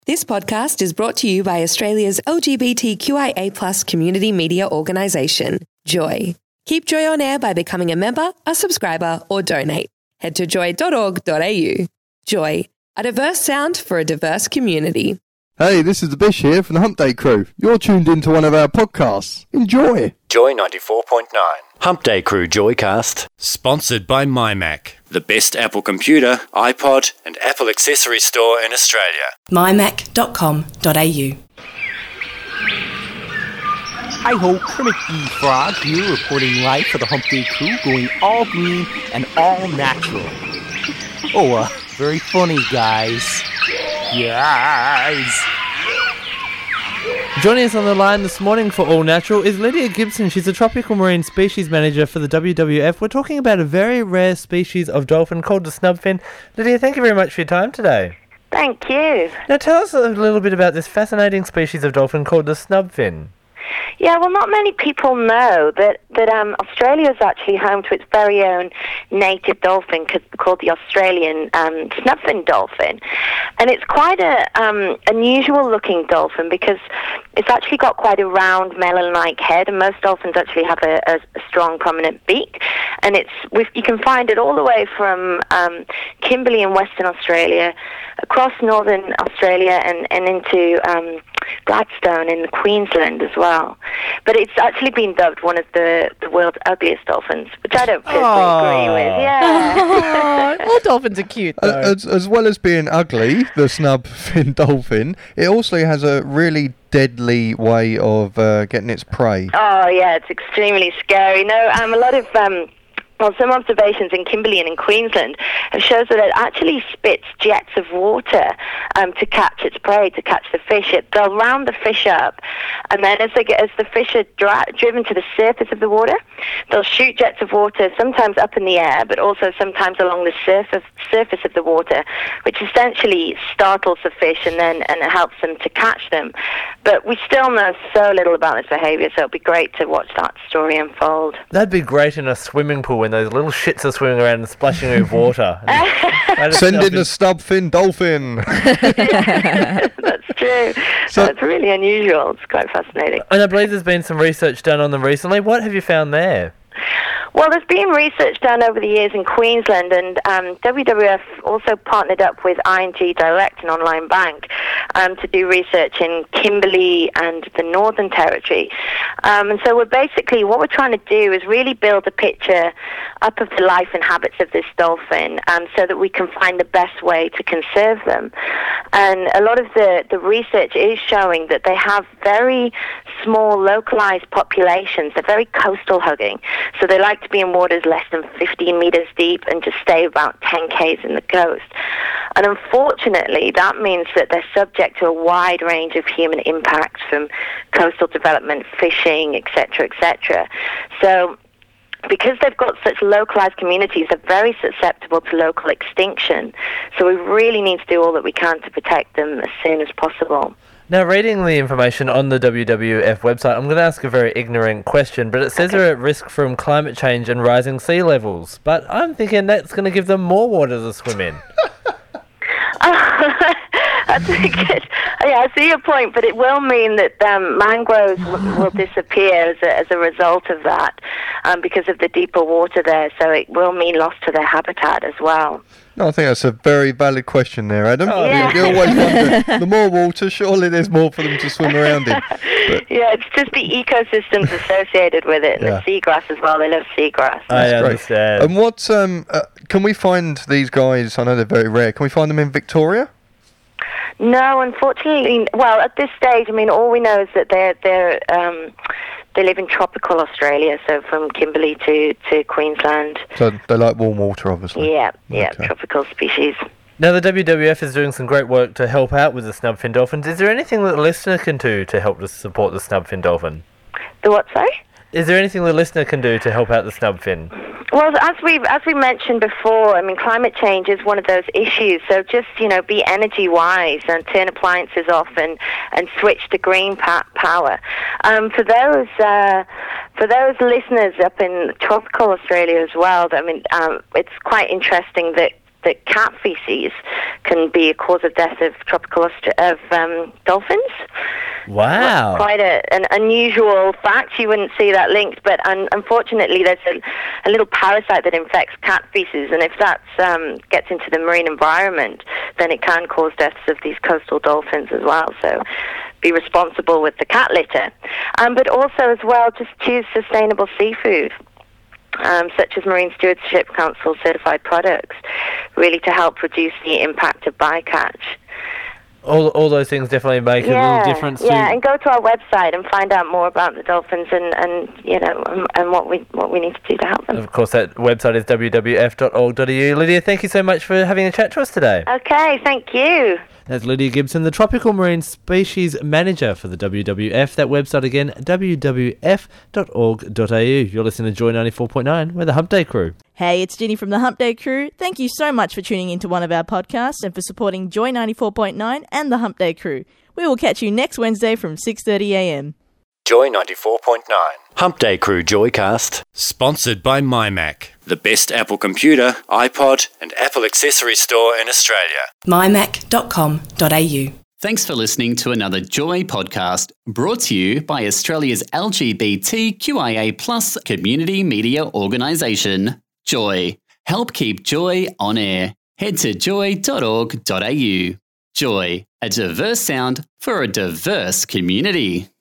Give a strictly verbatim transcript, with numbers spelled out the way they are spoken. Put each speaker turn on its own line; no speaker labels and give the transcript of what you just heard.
This podcast is brought to you by Australia's L G B T Q I A plus community media organisation, Joy. Keep Joy on air by becoming a member, a subscriber or donate. Head to joy dot org dot a u. Joy, a diverse sound for a diverse community.
Hey, this is the Bish here from the Hump Day Crew. You're tuned into one of our podcasts. Enjoy.
Joy ninety-four point nine. Hump Day Crew Joycast. Sponsored by MyMac, the best Apple computer, iPod and Apple accessory store in Australia.
my mac dot com dot a u.
Hi ho, Kermit the Frog here, reporting live for the Hump Day Crew, going all green and all natural. Oh, uh, very funny, guys. Yes.
Joining us on the line this morning for All Natural is Lydia Gibson. She's a tropical marine species manager for the W W F. We're talking about a very rare species of dolphin called the snubfin. Lydia, thank you very much for your time today.
Thank you.
Now tell us a little bit about this fascinating species of dolphin called the snubfin.
Yeah, well, not many people know that, that um, Australia is actually home to its very own native dolphin c- called the Australian um, snubfin dolphin. And it's quite a um, unusual-looking dolphin because it's actually got quite a round melon-like head, and most dolphins actually have a, a, a strong, prominent beak. And it's with, you can find it all the way from um, Kimberley in Western Australia, across northern Australia, and, and into um, Gladstone in Queensland as well. But it's actually been dubbed one of the, the world's ugliest dolphins, which I don't personally
Aww.
agree with. Yeah.
All dolphins are cute, though.
As, as well as being ugly, the snubfin dolphin, it also has a really deadly way of uh, getting its prey.
Oh, yeah, it's extremely scary. No, um, a lot of... Um, Well, some observations in Kimberley and in Queensland have shown that it actually spits jets of water um, to catch its prey, to catch the fish. It, they'll round the fish up, and then as, they get, as the fish are dri- driven to the surface of the water, they'll shoot jets of water, sometimes up in the air, but also sometimes along the surface surface of the water, which essentially startles the fish and then and it helps them to catch them. But we still know so little about this behaviour, so it'll be great to watch that story unfold.
That'd be great in a swimming pool when those little shits are swimming around and splashing with water.
Send in the snubfin dolphin.
Yeah, that's true.
So-
That's really unusual. It's quite fascinating.
And I believe there's been some research done on them recently. What have you found there?
Well, there's been research done over the years in Queensland, and um, W W F also partnered up with I N G Direct, an online bank, um, to do research in Kimberley and the Northern Territory. Um, and so we're basically, what we're trying to do is really build a picture up of the life and habits of this dolphin um, so that we can find the best way to conserve them. And a lot of the, the research is showing that they have very small, localized populations. They're very coastal hugging. So they like to be in waters less than fifteen meters deep and just stay about ten kays in the coast. And unfortunately, that means that they're subject to a wide range of human impacts from coastal development, fishing, et cetera, et cetera. So because they've got such localized communities, they're very susceptible to local extinction. So we really need to do all that we can to protect them as soon as possible.
Now, reading the information on the W W F website, I'm going to ask a very ignorant question, but it says
Okay.
they're at risk from climate change and rising sea levels. But I'm thinking that's going to give them more water to swim in.
That's a good. Yeah, I see your point, but it will mean that um, mangroves w- will disappear as a, as a result of that, um, because of the deeper water there. So it will mean loss to their habitat as well.
No, I think that's a very valid question there, Adam.
Oh,
You-
yeah.
You always wonder, the more water, surely there's more for them to swim around in. But
Yeah, it's just the ecosystems associated with it, and
Yeah.
the seagrass as well. They love seagrass.
I
That's great.
understand.
And what, um, uh, can we find these guys, I know they're very rare, can we find them in Victoria?
No, unfortunately, well, at this stage, I mean, all we know is that they're they're um, they live in tropical Australia, so from Kimberley to, to Queensland.
So they like warm water, obviously.
Yeah, yeah,
Okay.
tropical species.
Now, the W W F is doing some great work to help out with the snubfin dolphins. Is there anything that the listener can do to help to support the snubfin dolphin?
The what, sorry?
Is there anything the listener can do to help out the snubfin?
Well, as we as we mentioned before, I mean, climate change is one of those issues. So just, you know, be energy wise and turn appliances off and, and switch to green pa- power. Um, for those uh, for those listeners up in tropical Australia as well, I mean, um, it's quite interesting that that cat feces can be a cause of death of tropical Austra- of um, dolphins.
Wow.
Quite a, an unusual fact. You wouldn't see that linked, but un- unfortunately there's a, a little parasite that infects cat feces, and if that um, gets into the marine environment, then it can cause deaths of these coastal dolphins as well. So be responsible with the cat litter. Um, but also as well, just choose sustainable seafood. Um, such as Marine Stewardship Council certified products, really to help reduce the impact of bycatch.
All, all those things definitely make
yeah,
a little difference.
Yeah,
to
and go to our website and find out more about the dolphins and, and you know and, and what we what we need to do to help them.
Of course, that website is w w f dot org dot a u. Lydia, thank you so much for having a chat to us today.
Okay, thank you.
That's Lydia Gibson, the Tropical Marine Species Manager for the W W F. That website again, w w f dot org dot a u. You're listening to Joy ninety-four point nine. We're the Hump Day Crew.
Hey, it's Ginny from the Hump Day Crew. Thank you so much for tuning into one of our podcasts and for supporting Joy ninety-four point nine and the Hump Day Crew. We will catch you next Wednesday from six thirty a m.
Joy ninety-four point nine. Hump Day Crew Joycast. Sponsored by MyMac, the best Apple computer, iPod and Apple accessory store in Australia.
my mac dot com dot a u.
Thanks for listening to another Joy podcast brought to you by Australia's L G B T Q I A plus community media organisation, Joy. Help keep Joy on air. Head to joy dot org dot a u. Joy, a diverse sound for a diverse community.